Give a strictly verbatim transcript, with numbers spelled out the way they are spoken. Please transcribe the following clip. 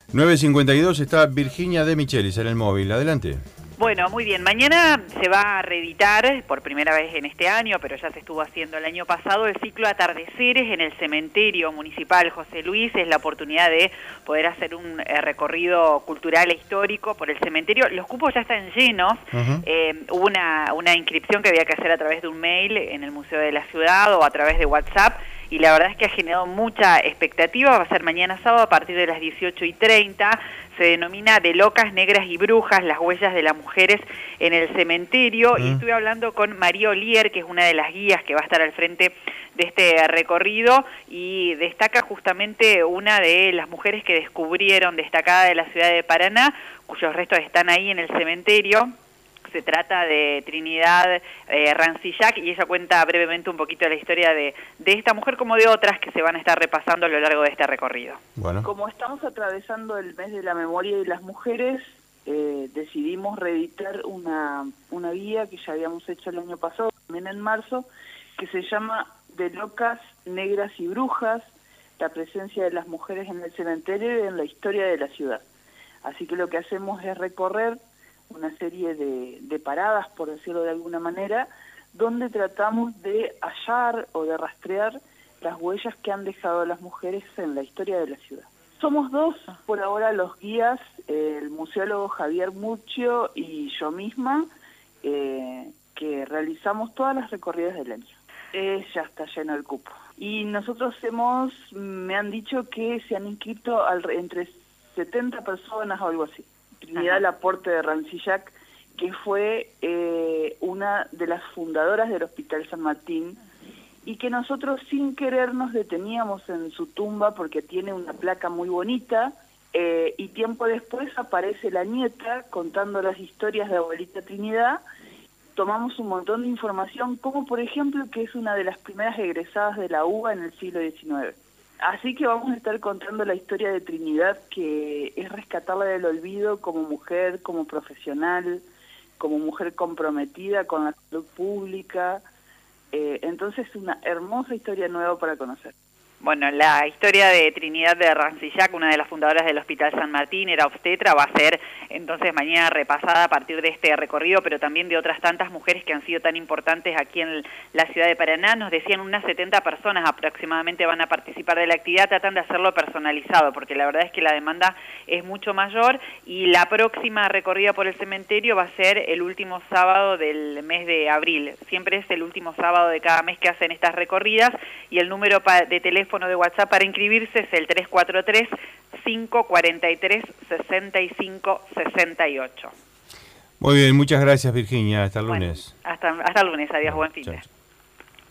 nueve cincuenta y dos está Virginia De Michelis en el móvil. Adelante. Bueno, muy bien. Mañana se va a reeditar, por primera vez en este año, pero ya se estuvo haciendo el año pasado, el ciclo Atardeceres en el Cementerio Municipal José Luis. Es la oportunidad de poder hacer un eh, recorrido cultural e histórico por el cementerio. Los cupos ya están llenos. Uh-huh. eh, hubo una, una inscripción que había que hacer a través de un mail en el Museo de la Ciudad o a través de WhatsApp. Y la verdad es que ha generado mucha expectativa. Va a ser mañana sábado a partir de las dieciocho y treinta. Se denomina De Locas, Negras y Brujas, las huellas de las mujeres en el cementerio. Mm. Y estuve hablando con María Olier, que es una de las guías que va a estar al frente de este recorrido, y destaca justamente una de las mujeres que descubrieron, destacada de la ciudad de Paraná, cuyos restos están ahí en el cementerio. Se trata de Trinidad eh, Rancillac, y ella cuenta brevemente un poquito de la historia de, de esta mujer como de otras que se van a estar repasando a lo largo de este recorrido. Bueno. Como estamos atravesando el mes de la memoria de las mujeres, eh, decidimos reeditar una, una guía que ya habíamos hecho el año pasado, también en marzo, que se llama De Locas, Negras y Brujas, la presencia de las mujeres en el cementerio y en la historia de la ciudad. Así que lo que hacemos es recorrer una serie de, de paradas, por decirlo de alguna manera, donde tratamos de hallar o de rastrear las huellas que han dejado las mujeres en la historia de la ciudad. Somos dos, por ahora, los guías, eh, el museólogo Javier Murcio y yo misma, eh, que realizamos todas las recorridas del año. Eh, ya está lleno el cupo. Y nosotros hemos, me han dicho que se han inscrito al, entre setenta personas o algo así. Trinidad Laporte de Rancillac, que fue eh, una de las fundadoras del Hospital San Martín, y que nosotros sin querer nos deteníamos en su tumba porque tiene una placa muy bonita, eh, y tiempo después aparece la nieta contando las historias de abuelita Trinidad. Tomamos un montón de información, como por ejemplo que es una de las primeras egresadas de la U B A en el siglo diecinueve. Así que vamos a estar contando la historia de Trinidad, que es rescatarla del olvido como mujer, como profesional, como mujer comprometida con la salud pública. Eh, entonces, una hermosa historia nueva para conocer. Bueno, la historia de Trinidad de Rancillac, una de las fundadoras del Hospital San Martín, era obstetra, va a ser entonces mañana repasada a partir de este recorrido, pero también de otras tantas mujeres que han sido tan importantes aquí en la ciudad de Paraná. Nos decían unas setenta personas aproximadamente van a participar de la actividad. Tratan de hacerlo personalizado, porque la verdad es que la demanda es mucho mayor, y la próxima recorrida por el cementerio va a ser el último sábado del mes de abril. Siempre es el último sábado de cada mes que hacen estas recorridas, y el número de teléfono de WhatsApp para inscribirse es el tres cuatro tres, cinco cuatro tres, seis cinco seis ocho. Muy bien, muchas gracias, Virginia. Hasta el lunes. Bueno, hasta, hasta el lunes. Adiós, bueno, buen fin de.